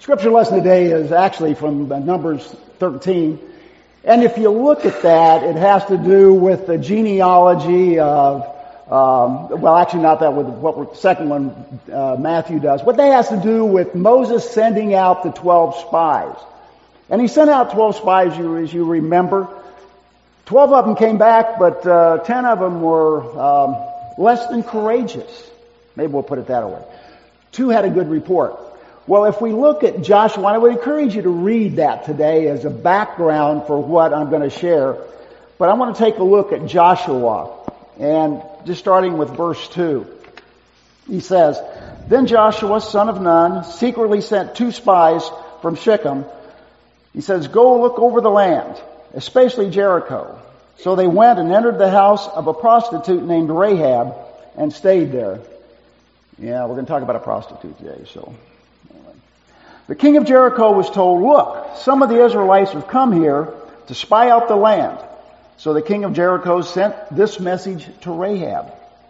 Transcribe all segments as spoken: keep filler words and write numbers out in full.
Scripture lesson today is actually from Numbers thirteen. And if you look at that, it has to do with the genealogy of, um, well, actually not that, with what the second one uh, Matthew does. What that has to do with Moses sending out the twelve spies. And he sent out twelve spies, you, as you remember. Twelve of them came back, but uh, ten of them were um, less than courageous. Maybe we'll put it that way. Two had a good report. Well, if we look at Joshua, I would encourage you to read that today as a background for what I'm going to share. But I want to take a look at Joshua, and just starting with verse two. He says, "Then Joshua, son of Nun, secretly sent two spies from Shechem. He says, 'Go look over the land, especially Jericho.' So they went and entered the house of a prostitute named Rahab and stayed there." Yeah, we're going to talk about a prostitute today, so... The king of Jericho was told, "Look, some of the Israelites have come here to spy out the land." So the king of Jericho sent this message to Rahab.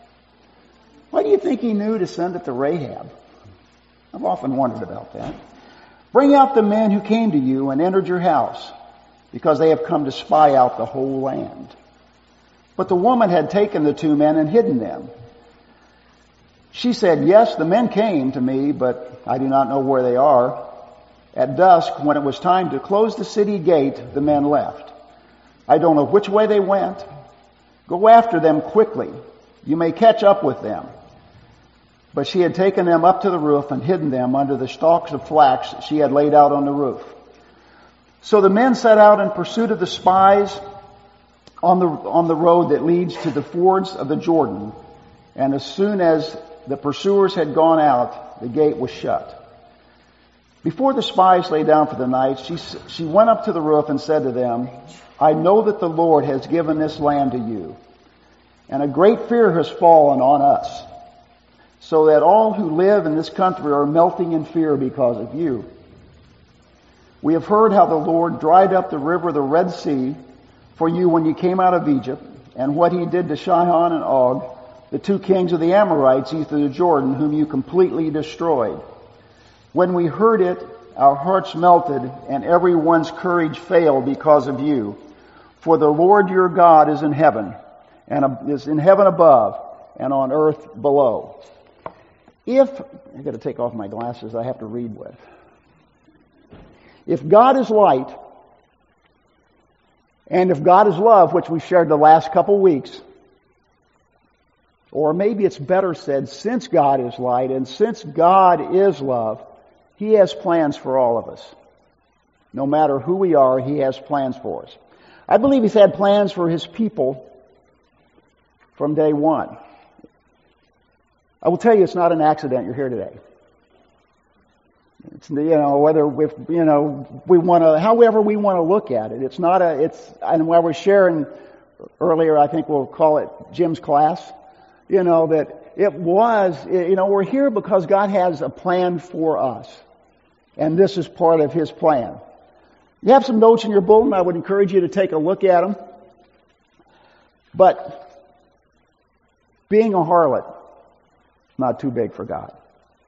Why do you think he knew to send it to Rahab? I've often wondered about that. "Bring out the men who came to you and entered your house, because they have come to spy out the whole land." But the woman had taken the two men and hidden them. She said, "Yes, the men came to me, but I do not know where they are." At dusk, when it was time to close the city gate, the men left. "I don't know which way they went. Go after them quickly. You may catch up with them." But she had taken them up to the roof and hidden them under the stalks of flax she had laid out on the roof. So the men set out in pursuit of the spies on the, on the road that leads to the fords of the Jordan. And as soon as the pursuers had gone out, the gate was shut. Before the spies lay down for the night, she, she went up to the roof and said to them, "I know that the Lord has given this land to you, and a great fear has fallen on us, so that all who live in this country are melting in fear because of you. We have heard how the Lord dried up the river, the Red Sea, for you when you came out of Egypt, and what he did to Sihon and Og, the two kings of the Amorites east of the Jordan, whom you completely destroyed. When we heard it, our hearts melted, and everyone's courage failed because of you. For the Lord your God is in heaven, and is in heaven above, and on earth below." If, I've got to take off my glasses, I have to read with. If God is light, and if God is love, which we shared the last couple weeks, or maybe it's better said, since God is light, and since God is love, he has plans for all of us. No matter who we are, he has plans for us. I believe he's had plans for his people from day one. I will tell you, it's not an accident you're here today. It's, you know, whether if, you know, we want to, however we want to look at it. It's not a, it's, and while we're sharing earlier, I think we'll call it Jim's class, you know, that it was, you know, we're here because God has a plan for us. And this is part of his plan. You have some notes in your bulletin. I would encourage you to take a look at them. But being a harlot, not too big for God.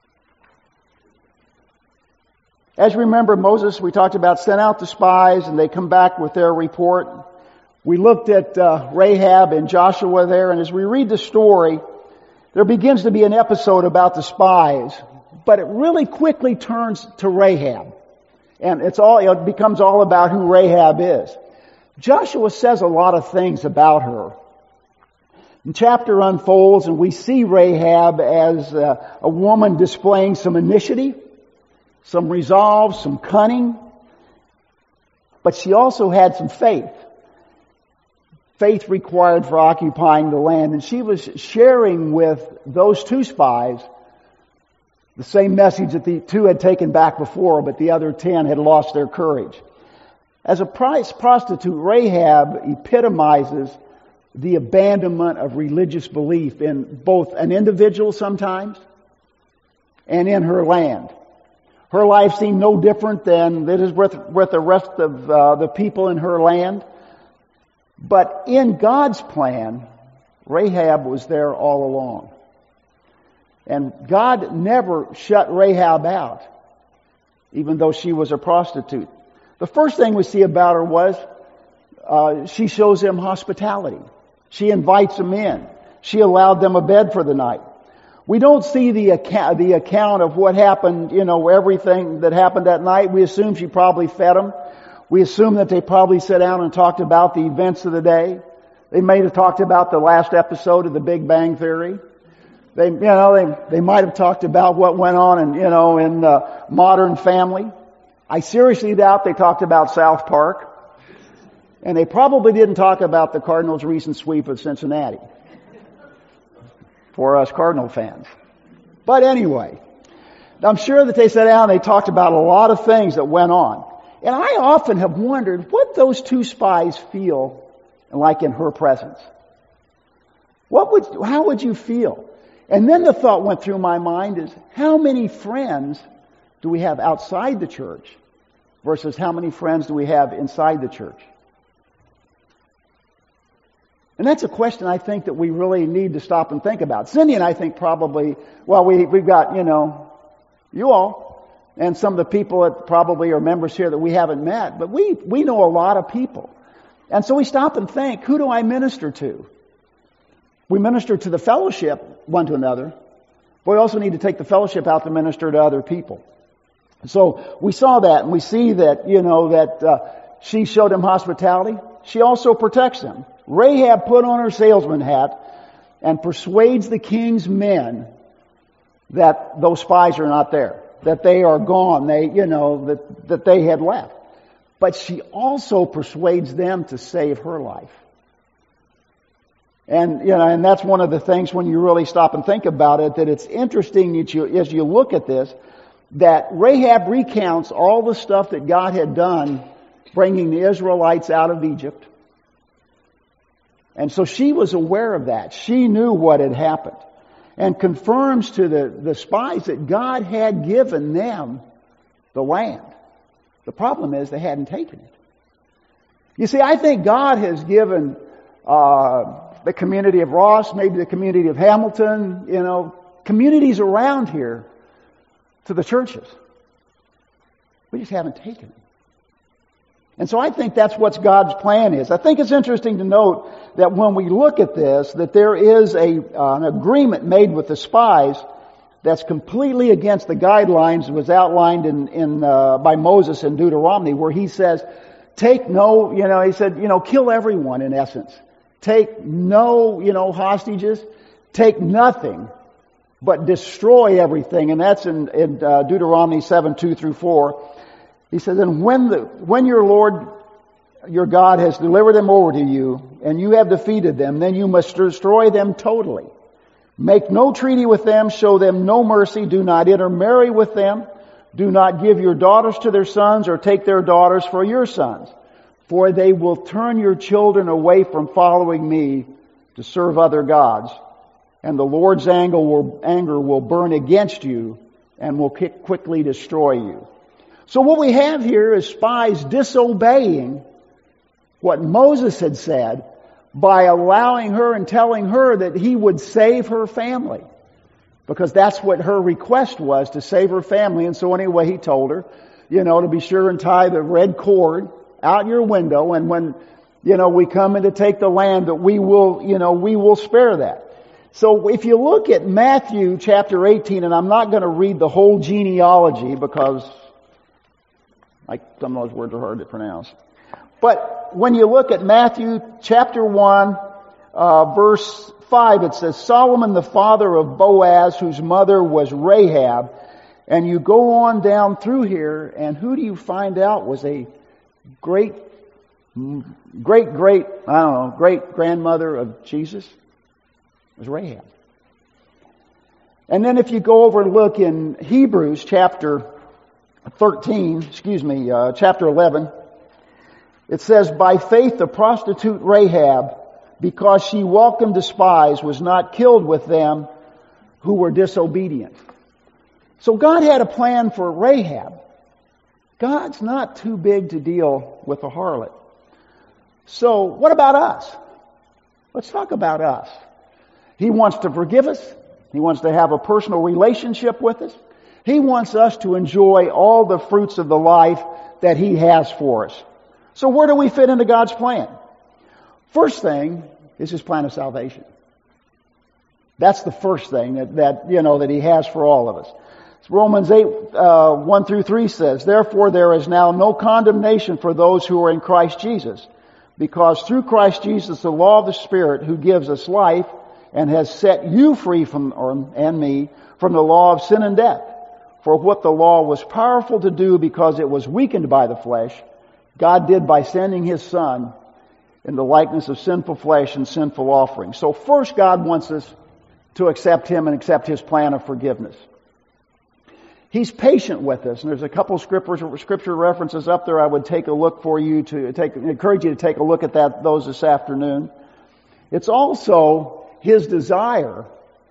As you remember, Moses, we talked about, sent out the spies, and they come back with their report. We looked at uh, Rahab and Joshua there, and as we read the story, there begins to be an episode about the spies, but it really quickly turns to Rahab. And it's all, it becomes all about who Rahab is. Joshua says a lot of things about her. The chapter unfolds and we see Rahab as a, a woman displaying some initiative, some resolve, some cunning, but she also had some faith. Faith required for occupying the land. And she was sharing with those two spies the same message that the two had taken back before, but the other ten had lost their courage. As a prostitute, Rahab epitomizes the abandonment of religious belief in both an individual sometimes and in her land. Her life seemed no different than it is with, with the rest of uh, the people in her land. But in God's plan, Rahab was there all along. And God never shut Rahab out. even though she was a prostitute. The first thing we see about her was uh, she shows them hospitality. She invites them in. She allowed them a bed for the night. We don't see the account, the account of what happened, you know, everything that happened that night. We assume she probably fed them. We assume that they probably sat down and talked about the events of the day. They may have talked about the last episode of The Big Bang Theory. They, you know, they, they might have talked about what went on in, you know, in uh, Modern Family. I seriously doubt they talked about South Park. And they probably didn't talk about the Cardinals' recent sweep of Cincinnati. For us Cardinal fans. But anyway, I'm sure that they sat down and they talked about a lot of things that went on. And I often have wondered what those two spies feel like in her presence. What would, how would you feel? And then the thought went through my mind is, how many friends do we have outside the church versus how many friends do we have inside the church? And that's a question I think that we really need to stop and think about. Cindy and I think probably, well, we, we've got, you know, you all, and some of the people that probably are members here that we haven't met, but we, we know a lot of people. And so we stop and think, who do I minister to? We minister to the fellowship one to another, but we also need to take the fellowship out to minister to other people. So we saw that, and we see that, you know, that uh, she showed them hospitality. She also protects them. Rahab put on her salesman hat and persuades the king's men that those spies are not there, that they are gone, they, you know, that, that they had left. But she also persuades them to save her life. And, you know, and that's one of the things when you really stop and think about it, that it's interesting that you, as you look at this, that Rahab recounts all the stuff that God had done bringing the Israelites out of Egypt. And so she was aware of that. She knew what had happened. And confirms to the, the spies that God had given them the land. The problem is they hadn't taken it. You see, I think God has given uh, the community of Ross, maybe the community of Hamilton, you know, communities around here to the churches. We just haven't taken it. And so I think that's what God's plan is. I think it's interesting to note that when we look at this, that there is a uh, an agreement made with the spies that's completely against the guidelines that was outlined in, in uh, by Moses in Deuteronomy, where he says, take no, you know, he said, you know, kill everyone in essence. Take no, you know, hostages. Take nothing, but destroy everything. And that's in, in uh, Deuteronomy seven, two through four. He says, and when the, when your Lord, your God has delivered them over to you, and you have defeated them, then you must destroy them totally. Make no treaty with them, show them no mercy, do not intermarry with them, do not give your daughters to their sons, or take their daughters for your sons, for they will turn your children away from following me to serve other gods, and the Lord's anger will, anger will burn against you, and will quickly destroy you. So what we have here is spies disobeying what Moses had said by allowing her and telling her that he would save her family. Because that's what her request was, to save her family. And so anyway, he told her, you know, to be sure and tie the red cord out your window. And when, you know, we come in to take the land, that we will, you know, we will spare that. So if you look at Matthew chapter eighteen, and I'm not going to read the whole genealogy because like some of those words are hard to pronounce. But when you look at Matthew chapter one, uh, verse five, it says, Solomon the father of Boaz, whose mother was Rahab. And you go on down through here, and who do you find out was a great, great, great, I don't know, great grandmother of Jesus? It was Rahab. And then if you go over and look in Hebrews chapter thirteen, excuse me, uh, chapter eleven, it says, by faith the prostitute Rahab, because she welcomed the spies, was not killed with them who were disobedient. So God had a plan for Rahab. God's not too big to deal with a harlot. So what about us? Let's talk about us. He wants to forgive us. He wants to have a personal relationship with us. He wants us to enjoy all the fruits of the life that He has for us. So where do we fit into God's plan? First thing is His plan of salvation. That's the first thing that, that you know, that He has for all of us. Romans eight, uh, one through three says, "Therefore there is now no condemnation for those who are in Christ Jesus, because through Christ Jesus the law of the Spirit who gives us life and has set you free from, or, and me, from the law of sin and death. For what the law was powerful to do because it was weakened by the flesh, God did by sending His Son in the likeness of sinful flesh and sinful offerings." So first God wants us to accept Him and accept His plan of forgiveness. He's patient with us, and there's a couple of scripture, scripture references up there I would take a look for you to take, encourage you to take a look at that, those this afternoon. It's also His desire,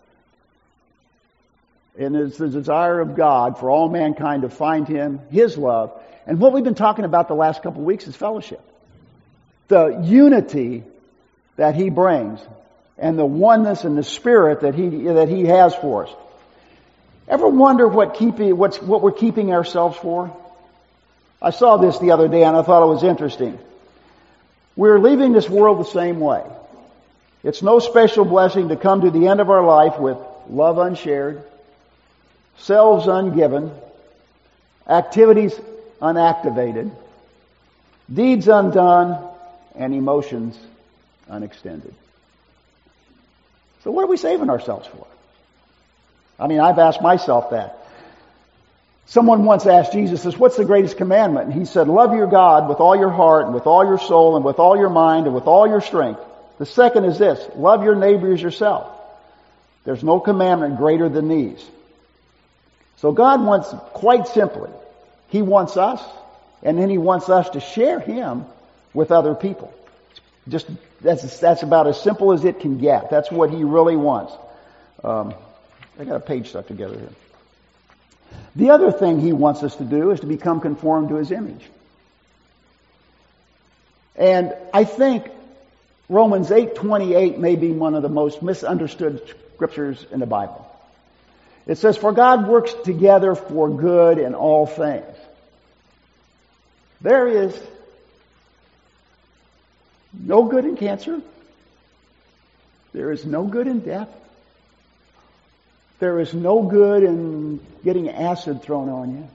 and it's the desire of God for all mankind to find Him, His love. And what we've been talking about the last couple of weeks is fellowship. The unity that He brings, and the oneness and the Spirit that He, that He has for us. Ever wonder what keeping, what's, what we're keeping ourselves for? I saw this the other day and I thought it was interesting. We're leaving this world the same way. It's no special blessing to come to the end of our life with love unshared, selves ungiven, activities unactivated, deeds undone, and emotions unextended. So what are we saving ourselves for? I mean, I've asked myself that. Someone once asked Jesus this, "What's the greatest commandment?" And He said, "Love your God with all your heart and with all your soul and with all your mind and with all your strength. The second is this, love your neighbor as yourself. There's no commandment greater than these." So God wants, quite simply, He wants us, and then He wants us to share Him with other people. Just, that's, that's about as simple as it can get. That's what He really wants. Um, I got a page stuck together here. The other thing He wants us to do is to become conformed to His image. And I think Romans eight twenty-eight may be one of the most misunderstood scriptures in the Bible. It says, "For God works together for good in all things." There is no good in cancer. There is no good in death. There is no good in getting acid thrown on you.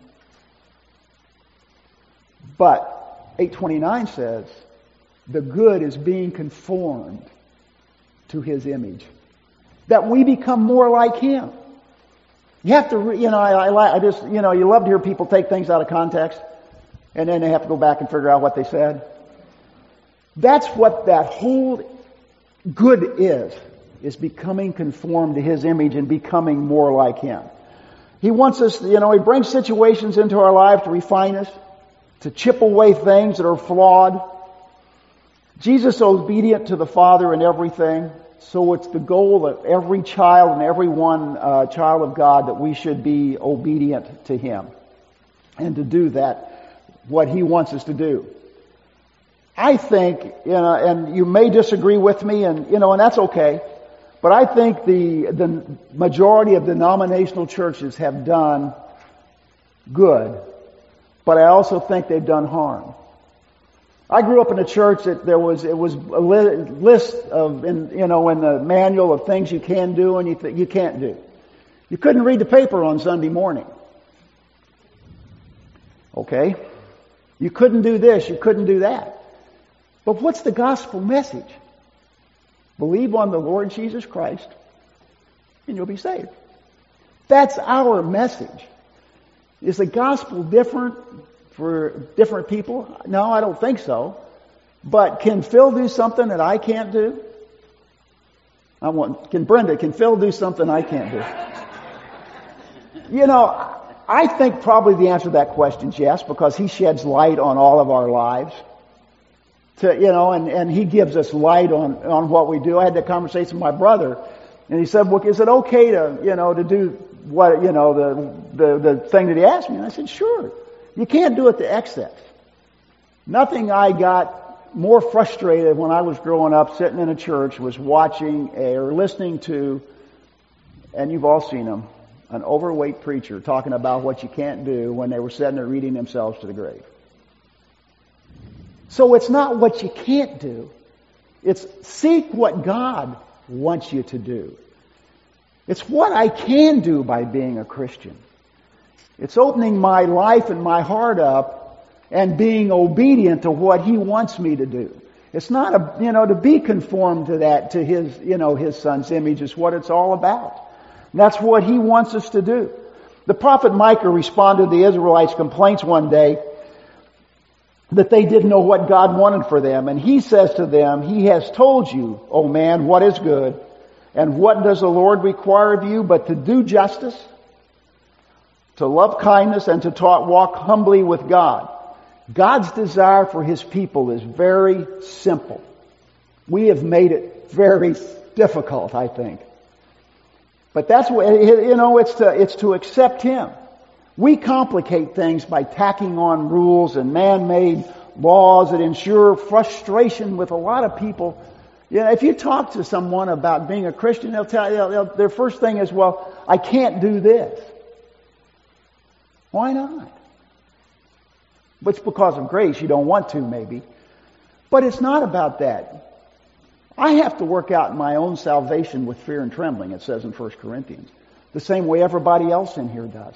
But eight twenty-nine says, the good is being conformed to His image. That we become more like Him. You have to, you know, I, I, I just, you know, you love to hear people take things out of context, and then they have to go back and figure out what they said. That's what that whole good is. is becoming conformed to His image and becoming more like Him. He wants us, you know, He brings situations into our life to refine us, to chip away things that are flawed. Jesus is obedient to the Father in everything, so it's the goal of every child and every one uh, child of God that we should be obedient to Him and to do that, what He wants us to do. I think, you know, and you may disagree with me, and you know, and that's okay. But I think the the majority of denominational churches have done good, but I also think they've done harm. I grew up in a church that there was it was a li- list of in you know in the manual of things you can do and you th- you can't do. You couldn't read the paper on Sunday morning. Okay, you couldn't do this, you couldn't do that. But what's the gospel message? Believe on the Lord Jesus Christ, and you'll be saved. That's our message. Is the gospel different for different people? No, I don't think so. But can Phil do something that I can't do? I want. Can Brenda? Can Phil do something I can't do? You know, I think probably the answer to that question is yes, because He sheds light on all of our lives. To, you know, and, and He gives us light on, on what we do. I had that conversation with my brother, and he said, well, is it okay to, you know, to do what, you know, the, the, the thing that he asked me? And I said, sure. You can't do it to excess. Nothing I got more frustrated when I was growing up sitting in a church was watching a, or listening to, and you've all seen them, an overweight preacher talking about what you can't do when they were sitting there reading themselves to the grave. So it's not what you can't do. It's seek what God wants you to do. It's what I can do by being a Christian. It's opening my life and my heart up and being obedient to what He wants me to do. It's not a, you know, to be conformed to that, to His, you know, His Son's image is what it's all about. And that's what He wants us to do. The prophet Micah responded to the Israelites' complaints one day that they didn't know what God wanted for them. And he says to them, He has told you, O man, what is good. And what does the Lord require of you but to do justice, to love kindness, and to talk, walk humbly with God? God's desire for His people is very simple. We have made it very difficult, I think. But that's what, you know, it's to, it's to accept Him. We complicate things by tacking on rules and man-made laws that ensure frustration with a lot of people. You know, if you talk to someone about being a Christian, they'll tell you, they'll, their first thing is, well, I can't do this. Why not? It's because of grace. You don't want to, maybe. But it's not about that. I have to work out my own salvation with fear and trembling, it says in First Corinthians. The same way everybody else in here does.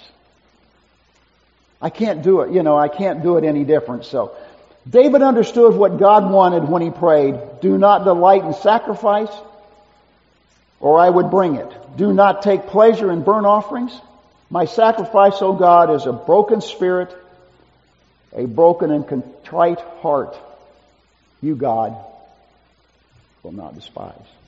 I can't do it, you know, I can't do it any different. So, David understood what God wanted when he prayed. Do not delight in sacrifice, or I would bring it. Do not take pleasure in burnt offerings. My sacrifice, O God, is a broken spirit, a broken and contrite heart. You, God, will not despise.